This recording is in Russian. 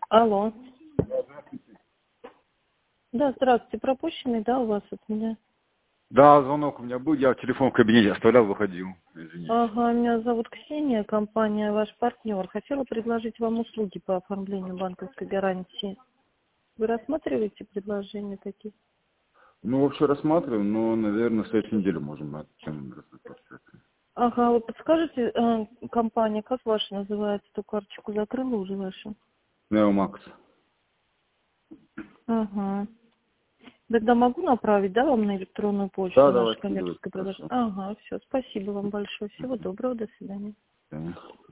Алло. Да, здравствуйте. Пропущенный, да, у вас от меня? Да, звонок у меня был, я телефон в кабинете оставлял, выходил. Извините. Ага, меня зовут Ксения, компания «Ваш партнер». Хотела предложить вам услуги по оформлению банковской гарантии. Вы рассматриваете предложения такие? Ну, вообще рассматриваем, но, наверное, в следующей неделе можем над чем рассмотреться. Ага, вы подскажете, компания, как ваша называется? Ту карточку закрыла уже вашу? Неомакс. Ага. Тогда могу направить, да, вам на электронную Да, почту давай, наше скидывайте, коммерческое хорошо. предложение? Ага, все, спасибо вам большое. Всего доброго, до свидания. Да.